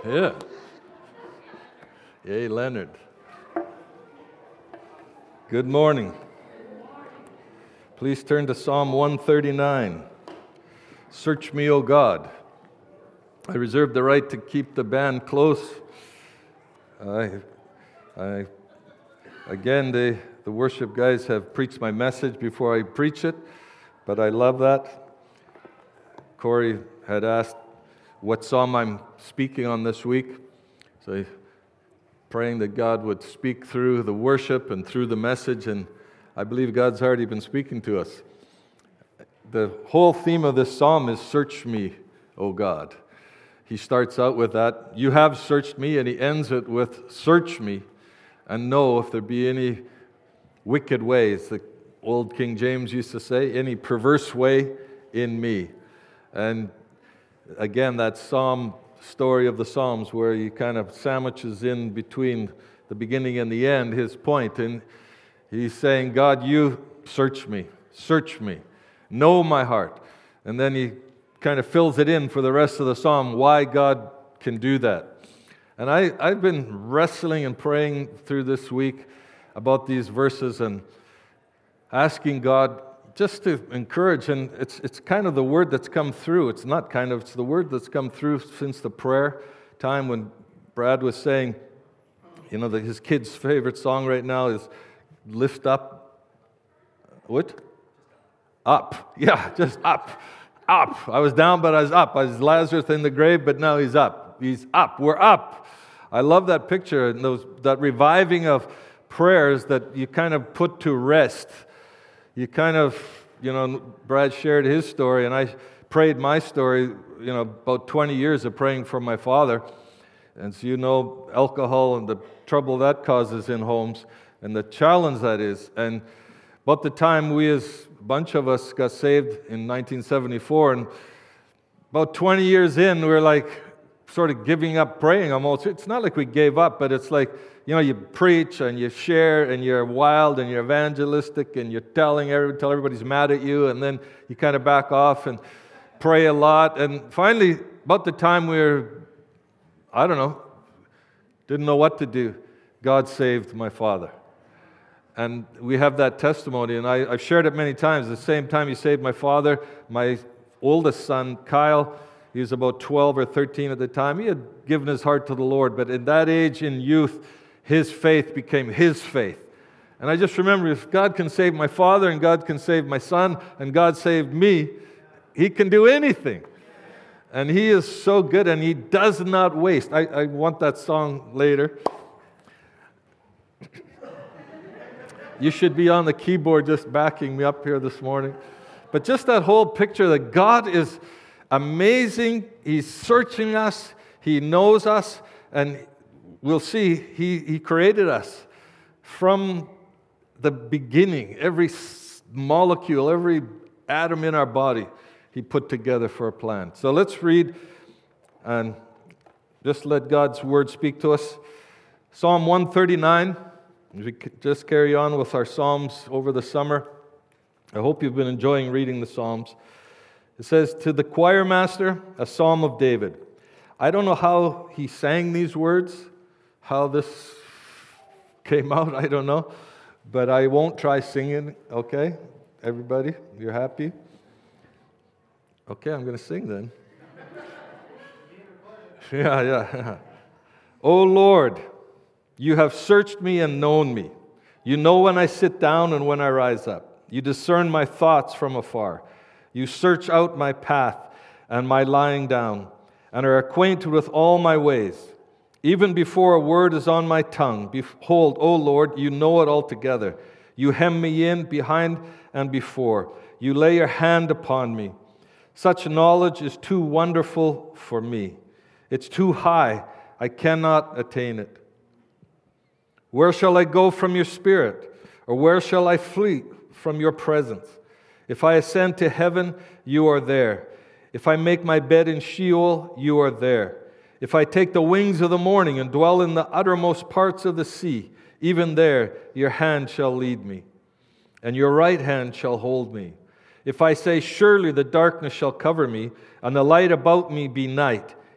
Yeah. Yay, Leonard. Good morning. Please turn to Psalm 139. Search me, O God. I reserve the right to keep the band close. Again, the worship guys have preached my message before I preach it, but I love that. Corey had asked what psalm I'm speaking on this week, so praying that God would speak through the worship and through the message, and I believe God's already been speaking to us. The whole theme of this psalm is search me, O God. He starts out with that, you have searched me, and he ends it with search me and know if there be any wicked ways. The old King James used to say, any perverse way in me. And again, that psalm story of the Psalms where he kind of sandwiches in between the beginning and the end his point. And he's saying, God, you search me, know my heart. And then he kind of fills it in for the rest of the psalm, why God can do that. And I've been wrestling and praying through this week about these verses and asking God just to encourage, and it's kind of the word that's come through. It's the word that's come through since the prayer time when Brad was saying, that his kid's favorite song right now is Lift Up. What? Up. Yeah, just up. Up. I was down, but I was up. I was Lazarus in the grave, but now he's up. He's up. We're up. I love that picture, and that reviving of prayers that you kind of put to rest. You kind of, Brad shared his story, and I prayed my story, about 20 years of praying for my father. And so alcohol and the trouble that causes in homes and the challenge that is. And about the time a bunch of us got saved in 1974, and about 20 years in, we were like sort of giving up praying almost. It's not like we gave up, but it's like, you preach and you share and you're wild and you're evangelistic and you're tell everybody's mad at you, and then you kind of back off and pray a lot. And finally, about the time didn't know what to do, God saved my father. And we have that testimony, and I've shared it many times. The same time he saved my father, my oldest son, Kyle, he was about 12 or 13 at the time. He had given his heart to the Lord, but in that age, in youth, his faith became his faith. And I just remember, if God can save my father, and God can save my son, and God saved me, he can do anything. And he is so good, and he does not waste. I want that song later. You should be on the keyboard just backing me up here this morning. But just that whole picture that God is amazing. He's searching us. He knows us. And we'll see, He created us from the beginning. Every molecule, every atom in our body, He put together for a plan. So let's read and just let God's Word speak to us. Psalm 139. We just carry on with our Psalms over the summer. I hope you've been enjoying reading the Psalms. It says, to the choir master, a Psalm of David. I don't know how he sang these words, how this came out, I don't know. But I won't try singing, okay? Everybody, you're happy? Okay, I'm going to sing then. Yeah. O Lord, you have searched me and known me. You know when I sit down and when I rise up. You discern my thoughts from afar. You search out my path and my lying down, and are acquainted with all my ways. Even before a word is on my tongue, behold, O Lord, you know it altogether. You hem me in behind and before. You lay your hand upon me. Such knowledge is too wonderful for me. It's too high. I cannot attain it. Where shall I go from your spirit? Or where shall I flee from your presence? If I ascend to heaven, you are there. If I make my bed in Sheol, you are there. If I take the wings of the morning and dwell in the uttermost parts of the sea, even there your hand shall lead me, and your right hand shall hold me. If I say, surely the darkness shall cover me, and the light about me be night,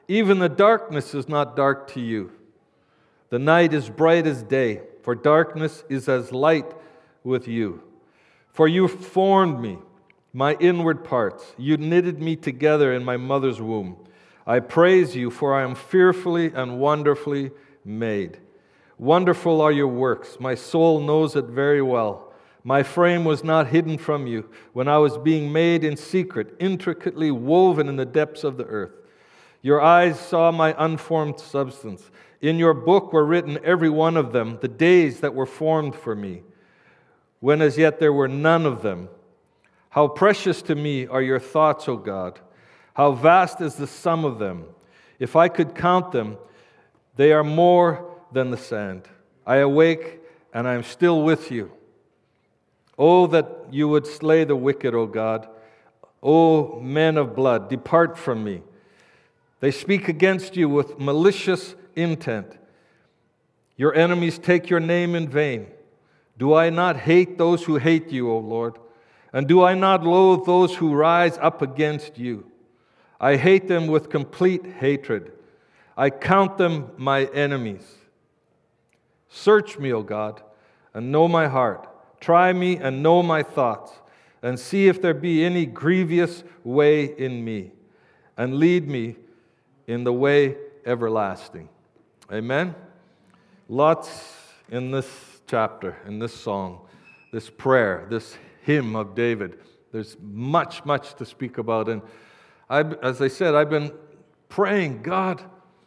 Even the darkness is not dark to you. The night is bright as day, for darkness is as light with you. For you formed me, my inward parts. You knitted me together in my mother's womb. I praise you, for I am fearfully and wonderfully made. Wonderful are your works. My soul knows it very well. My frame was not hidden from you when I was being made in secret, intricately woven in the depths of the earth. Your eyes saw my unformed substance. In your book were written, every one of them, the days that were formed for me, when as yet there were none of them. How precious to me are your thoughts, O God! How vast is the sum of them! If I could count them, they are more than the sand. I awake, and I am still with you. Oh, that you would slay the wicked, O God! O men of blood, depart from me. They speak against you with malicious intent. Your enemies take your name in vain. Do I not hate those who hate you, O Lord? And do I not loathe those who rise up against you? I hate them with complete hatred. I count them my enemies. Search me, O God, and know my heart. Try me and know my thoughts, and see if there be any grievous way in me, and lead me in the way everlasting. Amen? Lots in this chapter, in this song, this prayer, this hymn of David. There's much, much to speak about. And as I said, I've been praying, God,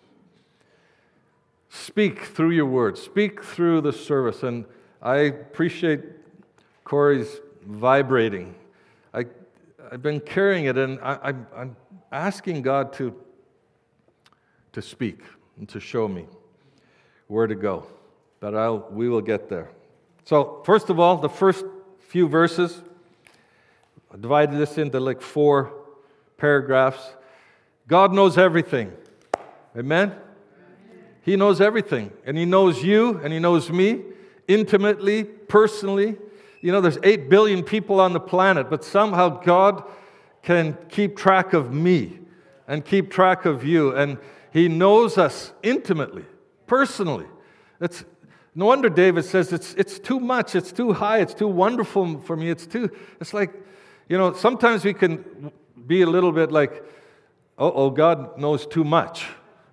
speak through your word, speak through the service. And I appreciate Corey's vibrating. I've been carrying it, and I'm asking God to speak and to show me where to go. But we will get there. So, first of all, the first few verses, I divided this into like 4 paragraphs. God knows everything. Amen? He knows everything. And He knows you, and He knows me intimately, personally. You know, there's 8 billion people on the planet, but somehow God can keep track of me and keep track of you. And He knows us intimately, personally. No wonder David says it's too much, it's too high, it's too wonderful for me. It's like, you know, sometimes we can be a little bit like, God knows too much.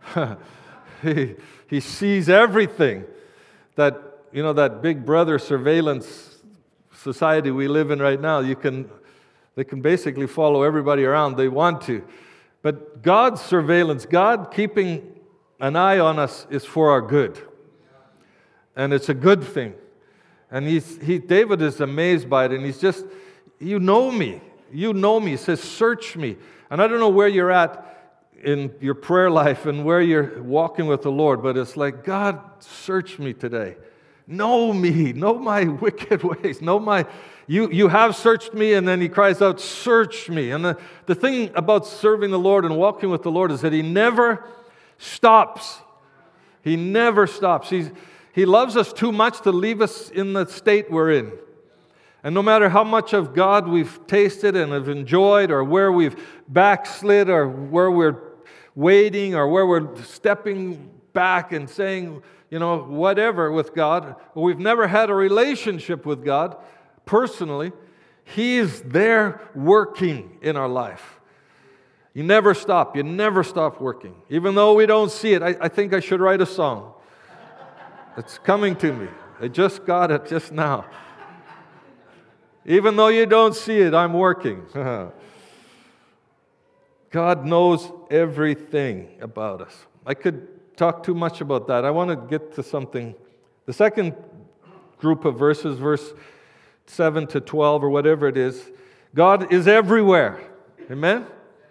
He sees everything. That big brother surveillance society we live in right now, they can basically follow everybody around they want to. But God's surveillance, God keeping an eye on us is for our good. And it's a good thing. And David is amazed by it, and he's just, you know me. You know me. He says, search me. And I don't know where you're at in your prayer life and where you're walking with the Lord, but it's like, God, search me today. Know me. Know my wicked ways. Know my... You have searched me, and then he cries out, search me. And the thing about serving the Lord and walking with the Lord is that He never stops. He never stops. He loves us too much to leave us in the state we're in. And no matter how much of God we've tasted and have enjoyed, or where we've backslid, or where we're waiting, or where we're stepping back and saying, whatever with God, or we've never had a relationship with God personally, He is there working in our life. You never stop. You never stop working. Even though we don't see it, I think I should write a song. It's coming to me. I just got it just now. Even though you don't see it, I'm working. God knows everything about us. I could talk too much about that. I want to get to something. The second group of verses, verse 7 to 12 or whatever it is, God is everywhere. Amen?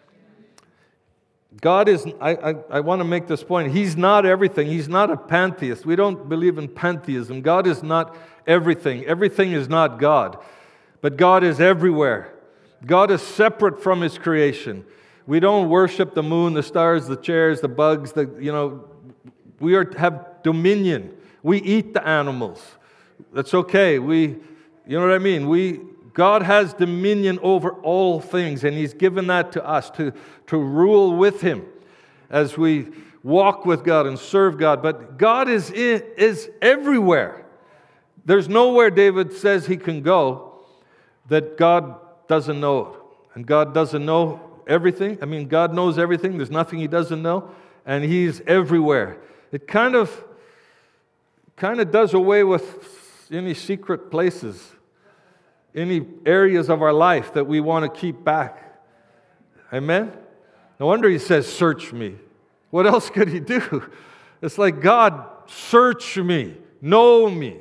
God is, I want to make this point, He's not everything. He's not a pantheist. We don't believe in pantheism. God is not everything. Everything is not God. But God is everywhere. God is separate from His creation. We don't worship the moon, the stars, the chairs, the bugs, we have dominion. We eat the animals. That's okay. You know what I mean? God has dominion over all things, and He's given that to us to rule with Him. as we walk with God and serve God. But God is everywhere. There's nowhere, David says, he can go that God doesn't know. And God doesn't know everything. I mean, God knows everything. There's nothing he doesn't know. And he's everywhere. It kind of does away with any secret places, any areas of our life that we want to keep back. Amen? No wonder he says, search me. What else could he do? It's like, God, search me, know me,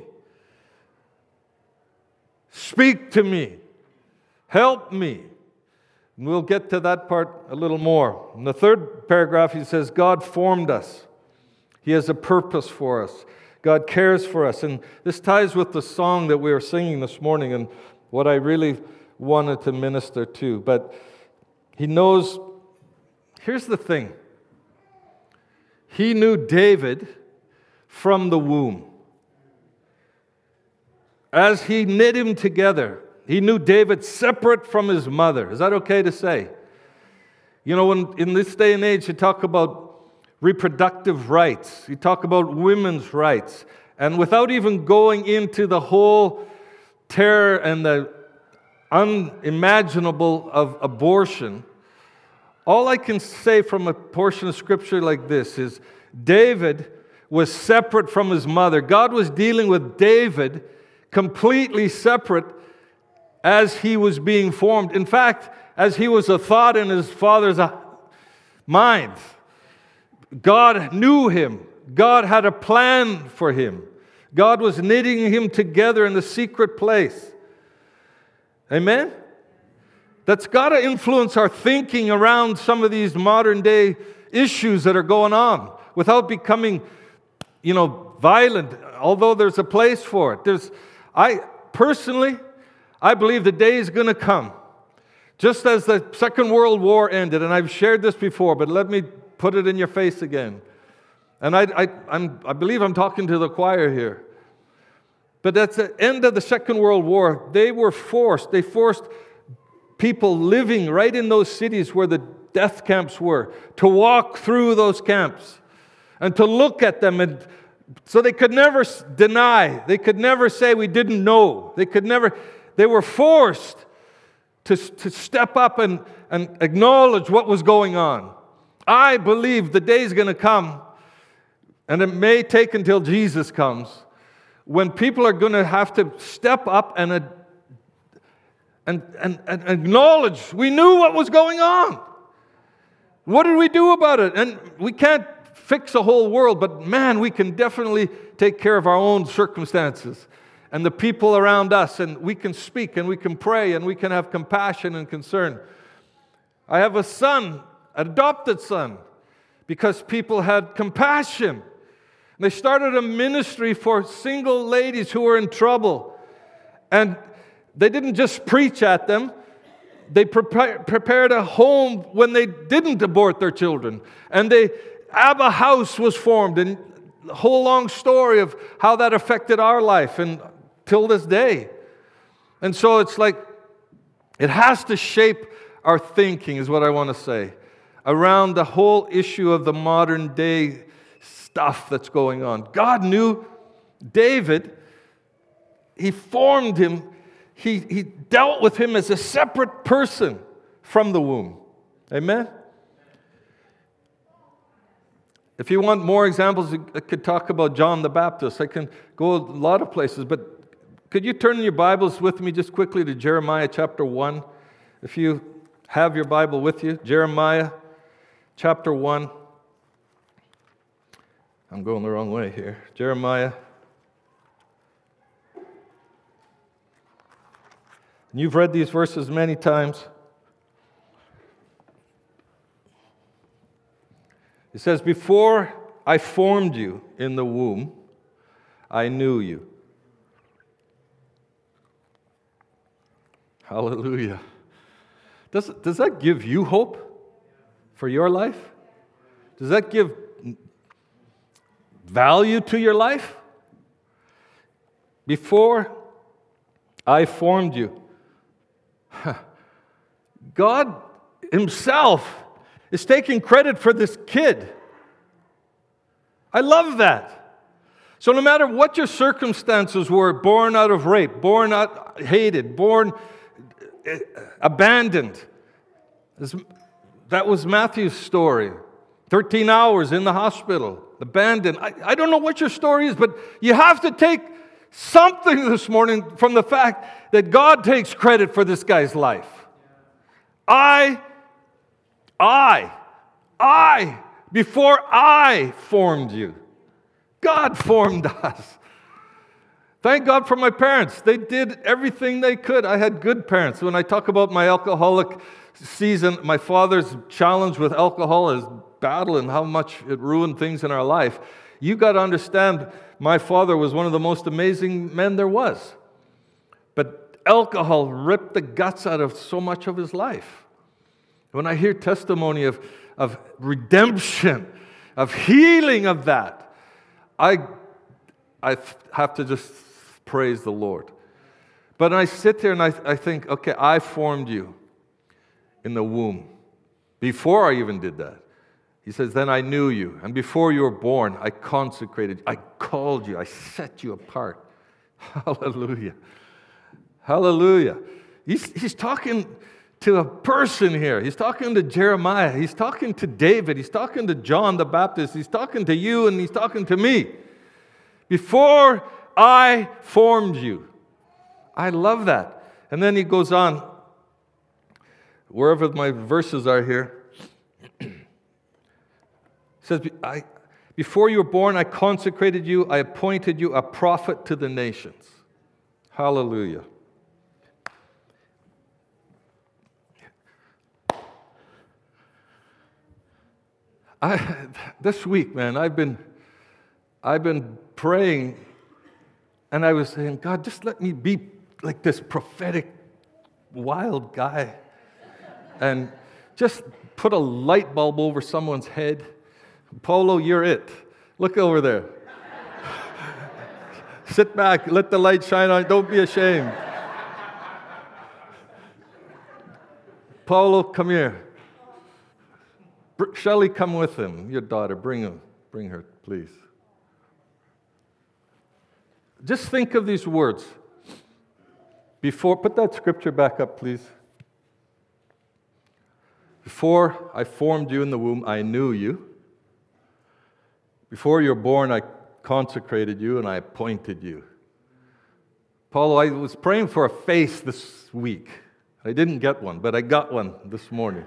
speak to me, help me. And we'll get to that part a little more. In the third paragraph, he says, God formed us. He has a purpose for us. God cares for us. And this ties with the song that we were singing this morning and what I really wanted to minister to. But he knows, here's the thing. He knew David from the womb. As he knit him together, he knew David separate from his mother. Is that okay to say? You know, when in this day and age, you talk about reproductive rights, you talk about women's rights, and without even going into the whole terror and the unimaginable of abortion, all I can say from a portion of Scripture like this is David was separate from his mother. God was dealing with David completely separate as he was being formed. In fact, as he was a thought in his father's mind, God knew him. God had a plan for him. God was knitting him together in the secret place. Amen? That's got to influence our thinking around some of these modern day issues that are going on without becoming, violent, although there's a place for it. I believe the day is going to come, just as the Second World War ended, and I've shared this before, but let me put it in your face again. And I believe I'm talking to the choir here. But at the end of the Second World War, they forced people living right in those cities where the death camps were to walk through those camps and to look at them, and so they could never deny. They could never say we didn't know. They were forced to step up and acknowledge what was going on. I believe the day is going to come, and it may take until Jesus comes, when people are going to have to step up and acknowledge we knew what was going on. What did we do about it? And we can't fix a whole world, but man, we can definitely take care of our own circumstances and the people around us, and we can speak and we can pray and we can have compassion and concern. I have a son, an adopted son, because people had compassion. They started a ministry for single ladies who were in trouble, and they didn't just preach at them. They prepared a home when they didn't abort their children, and Abba House was formed, and the whole long story of how that affected our life and till this day. And so it's like it has to shape our thinking, is what I want to say, around the whole issue of the modern day stuff that's going on. God knew David. He formed him. He dealt with him as a separate person from the womb. Amen? If you want more examples, I could talk about John the Baptist. I can go a lot of places, but could you turn your Bibles with me just quickly to Jeremiah chapter 1? If you have your Bible with you, Jeremiah chapter 1. I'm going the wrong way here. Jeremiah. You've read these verses many times. It says, "Before I formed you in the womb, I knew you." Hallelujah. Does that give you hope for your life? Does that give value to your life? Before I formed you. God Himself is taking credit for this kid. I love that. So no matter what your circumstances were, born out of rape, born out hated, born abandoned, that was Matthew's story. 13 hours in the hospital, abandoned. I don't know what your story is, but you have to take something this morning from the fact that God takes credit for this guy's life. Before I formed you, God formed us. Thank God for my parents. They did everything they could. I had good parents. When I talk about my alcoholic season, my father's challenge with alcohol, his battle, and how much it ruined things in our life, you got to understand, my father was one of the most amazing men there was. But alcohol ripped the guts out of so much of his life. When I hear testimony of redemption, of healing of that, I have to just praise the Lord. But I sit there and I think, okay, I formed you in the womb. Before I even did that, he says, then I knew you. And before you were born, I consecrated you. I called you. I set you apart. Hallelujah. Hallelujah. He's talking to a person here. He's talking to Jeremiah. He's talking to David. He's talking to John the Baptist. He's talking to you, and he's talking to me. Before I formed you. I love that. And then he goes on, wherever my verses are here. It says, before you were born, I consecrated you. I appointed you a prophet to the nations. Hallelujah. This week, man, I've been praying, and I was saying, God, just let me be like this prophetic wild guy, and just put a light bulb over someone's head. Polo, you're it. Look over there. Sit back, let the light shine on. Don't be ashamed. Polo, come here. Shelley, come with him. Your daughter, bring her, please. Just think of these words. Put that scripture back up, please. Before I formed you in the womb, I knew you. Before you were born, I consecrated you and I appointed you. Paulo, I was praying for a face this week. I didn't get one, but I got one this morning.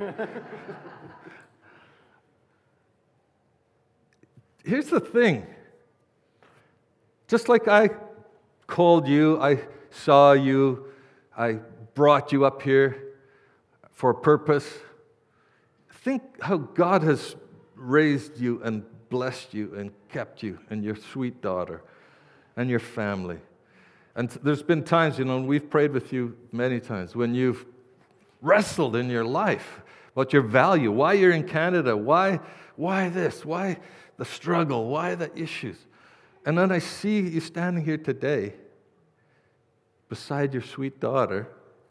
Here's the thing. Just like I called you, I saw you, I brought you up here for a purpose. Think how God has raised you and blessed you and kept you and your sweet daughter and your family. And there's been times, we've prayed with you many times when you've wrestled in your life about your value, why you're in Canada, why this, why the struggle, why the issues. And then I see you standing here today beside your sweet daughter.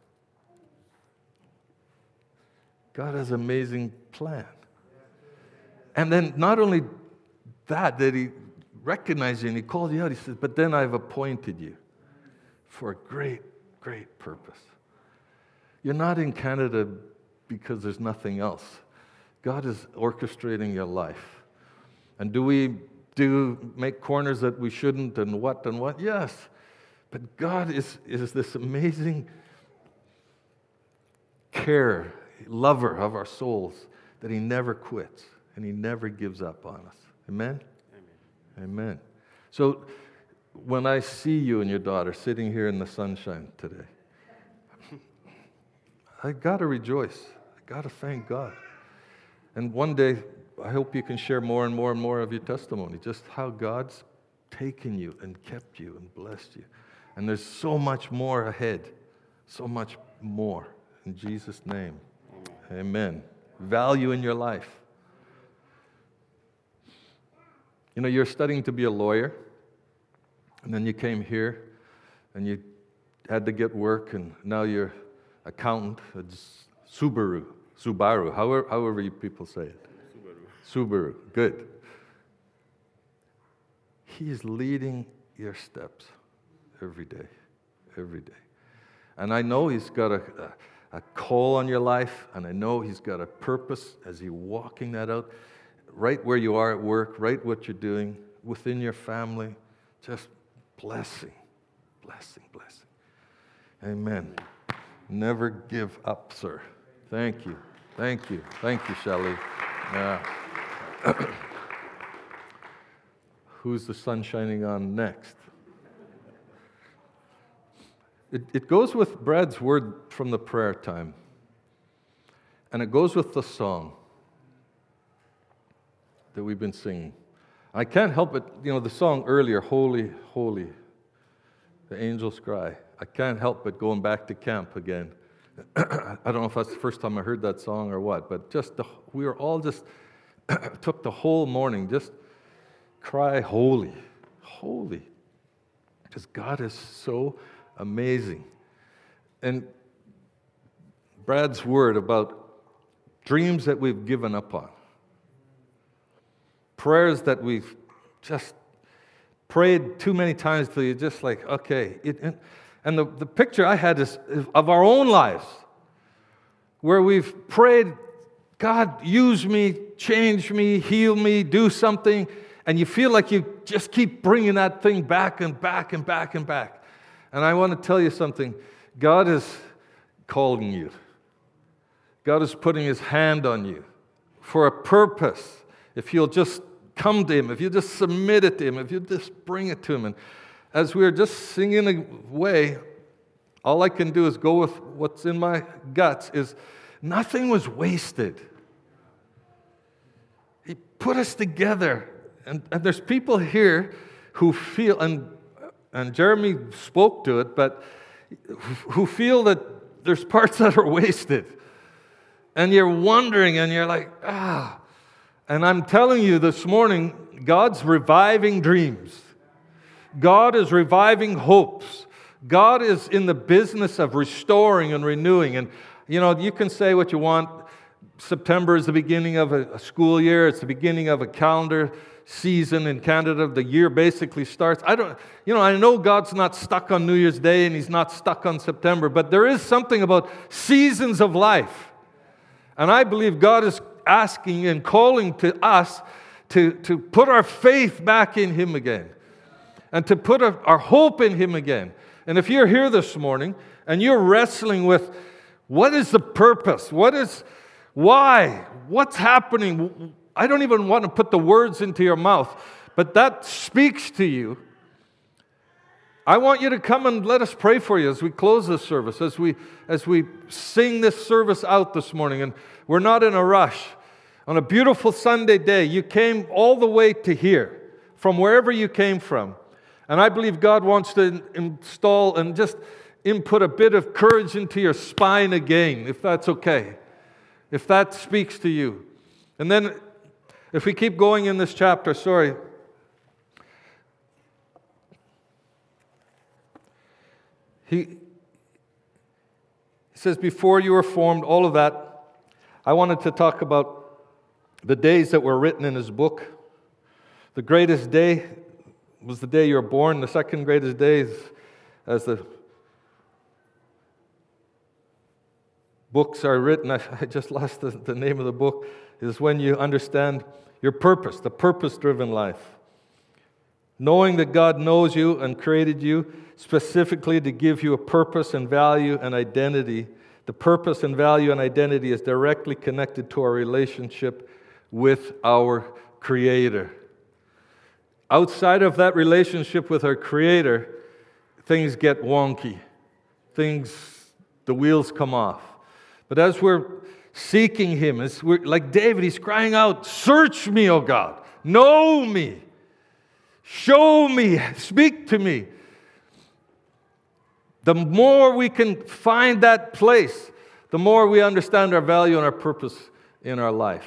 God has an amazing plan. And then not only that he recognized you and he called you out, he says, but then I've appointed you for a great, great purpose. You're not in Canada because there's nothing else. God is orchestrating your life. And do we make corners that we shouldn't and what? Yes. But God is this amazing lover of our souls that he never quits and he never gives up on us. Amen? Amen. So when I see you and your daughter sitting here in the sunshine today, I got to rejoice. I got to thank God. And one day, I hope you can share more and more and more of your testimony, just how God's taken you and kept you and blessed you. And there's so much more ahead, so much more. In Jesus' name, amen. Value in your life. You're studying to be a lawyer, and then you came here, and you had to get work, and now you're accountant at Subaru. Subaru, however you people say it. Subaru, good. He's leading your steps every day, every day. And I know He's got a call on your life, and I know He's got a purpose as He's walking that out, right where you are at work, right what you're doing, within your family. Just blessing, blessing, blessing. Amen. Never give up, sir. Thank you. Thank you. Thank you, Shelley. Yeah. Who's the sun shining on next? It goes with Brad's word from the prayer time. And it goes with the song that we've been singing. I can't help it, the song earlier, Holy, Holy, the angels cry. I can't help but going back to camp again. I don't know if that's the first time I heard that song or what, but we were all just, took the whole morning, just cry, holy, holy. Because God is so amazing. And Brad's word about dreams that we've given up on, prayers that we've just prayed too many times till you're just like, okay. And the picture I had is of our own lives, where we've prayed, God, use me, change me, heal me, do something, and you feel like you just keep bringing that thing back and back and back and back. And I want to tell you something. God is calling you. God is putting His hand on you for a purpose. If you'll just come to Him, if you just submit it to Him, if you just bring it to Him. And as we were just singing away, all I can do is go with what's in my guts, is nothing was wasted. He put us together. And there's people here who feel, and Jeremy spoke to it, but who feel that there's parts that are wasted. And you're wondering, and you're like, And I'm telling you this morning, God's reviving dreams. God is reviving hopes. God is in the business of restoring and renewing. And, you can say what you want. September is the beginning of a school year. It's the beginning of a calendar season in Canada. The year basically starts. I know God's not stuck on New Year's Day and He's not stuck on September, but there is something about seasons of life. And I believe God is asking and calling to us to put our faith back in Him again and to put our hope in Him again. And if you're here this morning and you're wrestling with what is the purpose? Why? What's happening? I don't even want to put the words into your mouth, but that speaks to you. I want you to come and let us pray for you as we close this service, as we sing this service out this morning. And we're not in a rush. On a beautiful Sunday day, you came all the way to here, from wherever you came from. And I believe God wants to install and just input a bit of courage into your spine again, if that's okay. If that speaks to you. And then, if we keep going in this chapter, He says, before you were formed, all of that. I wanted to talk about the days that were written in His book. The greatest day was the day you were born. The second greatest day is, as the books are written, I just lost the name of the book, is when you understand your purpose, the purpose-driven life. Knowing that God knows you and created you specifically to give you a purpose and value and identity. The purpose and value and identity is directly connected to our relationship with our Creator. Outside of that relationship with our Creator, things get wonky. The wheels come off. But as we're seeking Him, as we're like David, he's crying out, search me, O God, know me, show me, speak to me. The more we can find that place, the more we understand our value and our purpose in our life.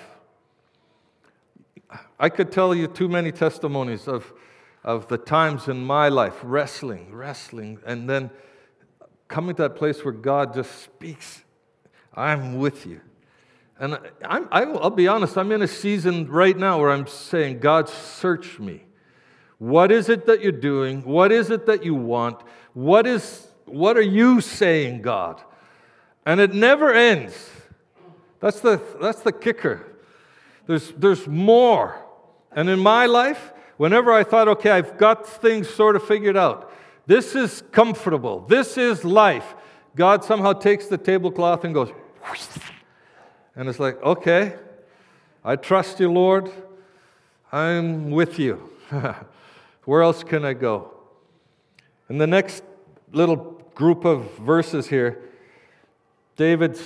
I could tell you too many testimonies of the times in my life, wrestling, and then coming to that place where God just speaks, I'm with you. And I'll be honest, I'm in a season right now where I'm saying, God, search me. What is it that you're doing? What is it that you want? What are you saying, God? And it never ends. That's the kicker. There's more. And in my life, whenever I thought, okay, I've got things sort of figured out, this is comfortable, this is life, God somehow takes the tablecloth and goes, and it's like, okay, I trust you, Lord. I'm with you. Where else can I go? In the next little group of verses here, David's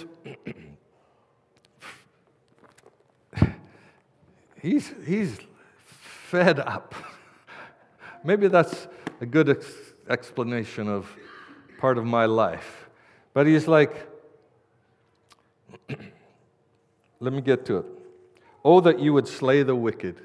he's fed up. Maybe that's a good explanation of part of my life. But he's like, let me get to it. Oh, that you would slay the wicked.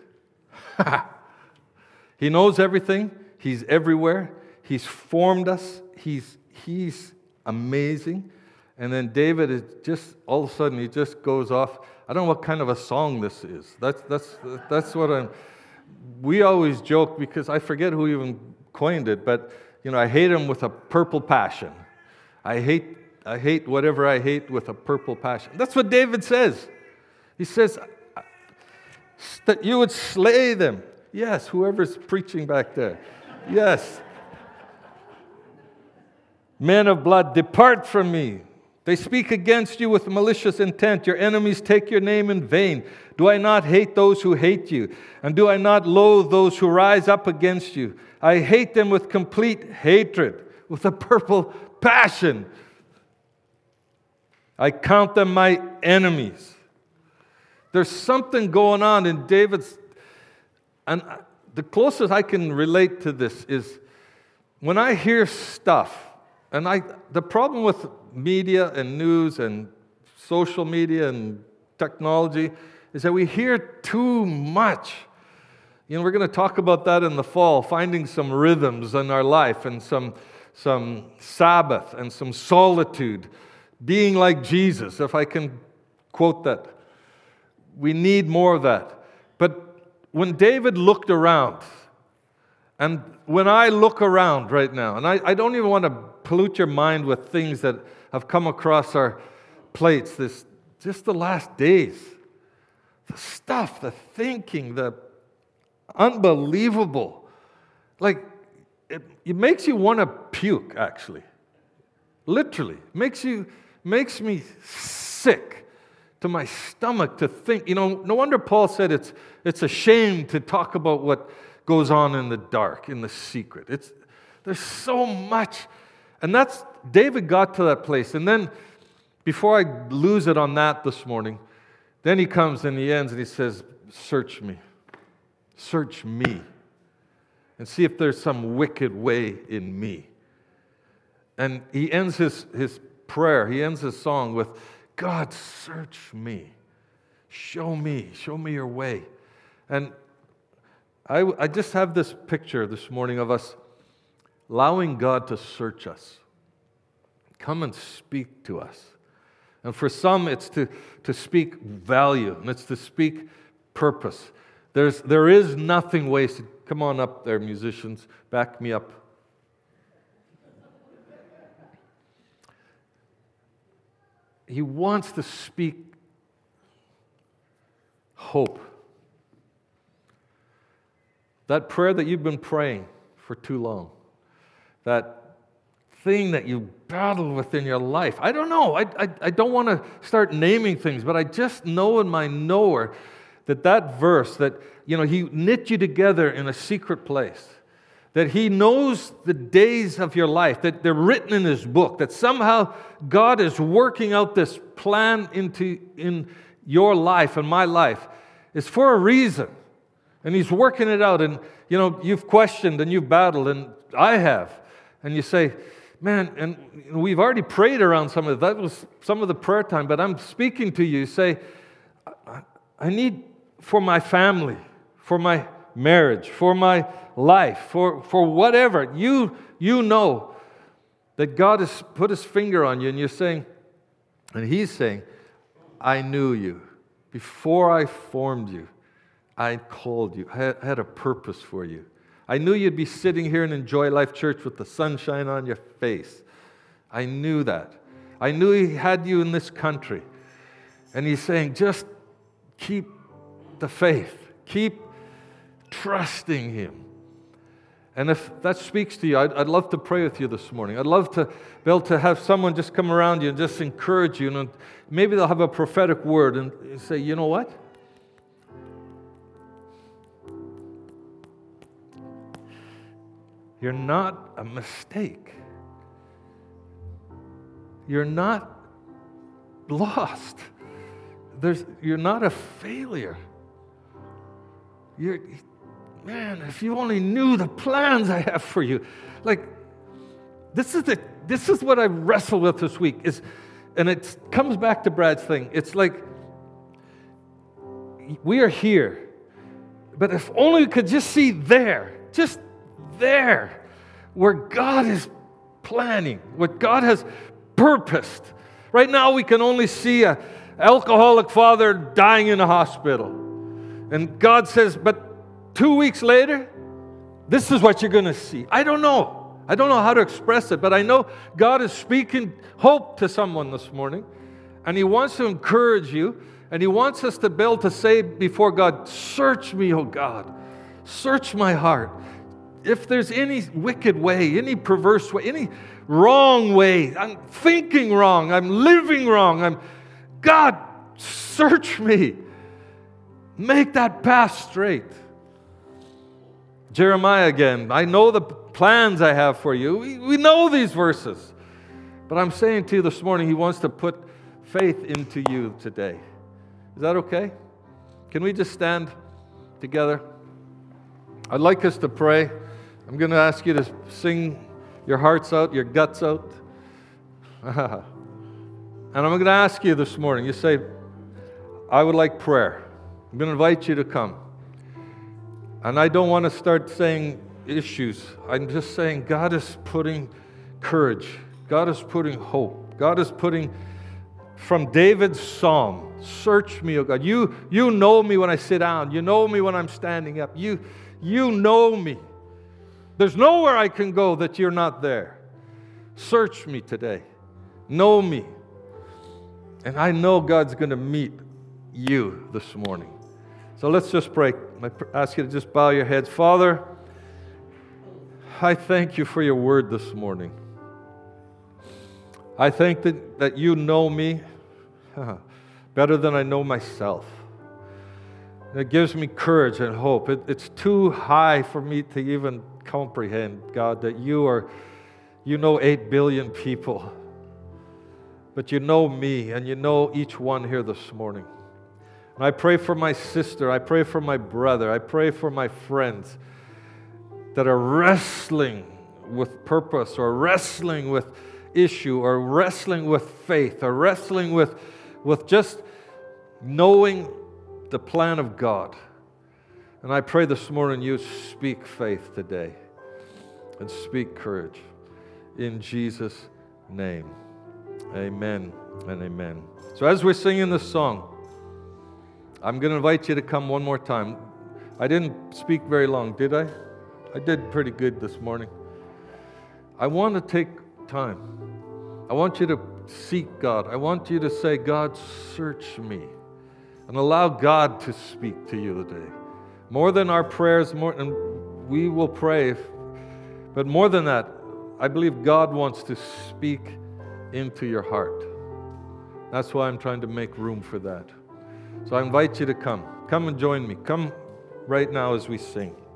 He knows everything. He's everywhere. He's formed us. He's amazing. And then David is just, all of a sudden, he just goes off. I don't know what kind of a song this is. That's what we always joke, because I forget who even coined it, but, I hate him with a purple passion. I hate whatever I hate with a purple passion. That's what David says. He says that you would slay them. Yes, whoever's preaching back there. Yes. Men of blood, depart from me. They speak against you with malicious intent. Your enemies take your name in vain. Do I not hate those who hate you? And do I not loathe those who rise up against you? I hate them with complete hatred, with a purple passion. I count them my enemies. There's something going on in David's, and the closest I can relate to this is when I hear stuff, and the problem with media and news and social media and technology is that we hear too much. We're going to talk about that in the fall, finding some rhythms in our life and some Sabbath and some solitude, being like Jesus, if I can quote that. We need more of that. But when David looked around, and when I look around right now, and I don't even want to pollute your mind with things that have come across our plates just the last days. The stuff, the thinking, the unbelievable. Like, it makes you want to puke, actually. Literally. Makes me sick to my stomach to think. No wonder Paul said it's a shame to talk about what goes on in the dark, in the secret. There's so much. And David got to that place. And then, before I lose it on that this morning, then he comes and he ends and he says, search me. Search me. And see if there's some wicked way in me. And he ends his prayer, he ends his song with, God, search me. Show me your way. And I just have this picture this morning of us allowing God to search us. Come and speak to us. And for some, it's to speak value, and it's to speak purpose. There is nothing wasted. Come on up there, musicians. Back me up. He wants to speak hope. That prayer that you've been praying for too long, that thing that you battled with in your life. I don't know. I don't want to start naming things, but I just know in my knower that verse, that He knit you together in a secret place, that He knows the days of your life, that they're written in His book, that somehow God is working out this plan in your life and my life. It's for a reason. And He's working it out. And, you've questioned and you've battled, and I have. And you say, man, and we've already prayed around some of that. That was some of the prayer time. But I'm speaking to you. Say, I need for my family, for my marriage, for my life, for whatever. You know that God has put His finger on you, and you're saying, and He's saying, I knew you. Before I formed you, I called you. I had a purpose for you. I knew you'd be sitting here in Enjoy Life Church with the sunshine on your face. I knew that. I knew He had you in this country. And He's saying, just keep the faith. Keep trusting Him. And if that speaks to you, I'd love to pray with you this morning. I'd love to be able to have someone just come around you and just encourage you. And maybe they'll have a prophetic word and say, you know what? You're not a mistake. You're not lost. You're not a failure. Man, if you only knew the plans I have for you. Like, this is what I wrestle with this week. And it comes back to Brad's thing. It's like, we are here. But if only we could just see just there, where God is planning, what God has purposed. Right now we can only see an alcoholic father dying in a hospital. And God says, but 2 weeks later, this is what you're going to see. I don't know how to express it, but I know God is speaking hope to someone this morning. And He wants to encourage you. And He wants us to be able to say before God, search me, O God. Search my heart. If there's any wicked way, any perverse way, any wrong way, I'm thinking wrong, I'm living wrong, God, search me. Make that path straight. Jeremiah again, I know the plans I have for you. We know these verses. But I'm saying to you this morning, He wants to put faith into you today. Is that okay? Can we just stand together? I'd like us to pray. I'm going to ask you to sing your hearts out, your guts out. And I'm going to ask you this morning, you say, I would like prayer. I'm going to invite you to come. And I don't want to start saying issues. I'm just saying God is putting courage. God is putting hope. God is putting, from David's psalm, search me, O God. You know me when I sit down. You know me when I'm standing up. You know me. There's nowhere I can go that you're not there. Search me today. Know me. And I know God's going to meet you this morning. So let's just pray. I ask you to just bow your heads. Father, I thank you for your word this morning. I think that you know me better than I know myself. It gives me courage and hope. It's too high for me to even comprehend, God, that you know 8 billion people. But you know me, and you know each one here this morning. And I pray for my sister, I pray for my brother, I pray for my friends that are wrestling with purpose, or wrestling with issue, or wrestling with faith, or wrestling with just knowing the plan of God. And I pray this morning you speak faith today and speak courage. In Jesus' name, amen and amen. So as we're singing this song, I'm going to invite you to come one more time. I didn't speak very long, did I? I did pretty good this morning. I want to take time. I want you to seek God. I want you to say, God, search me. And allow God to speak to you today. More than our prayers, and we will pray. But more than that, I believe God wants to speak into your heart. That's why I'm trying to make room for that. So I invite you to come. Come and join me. Come right now as we sing.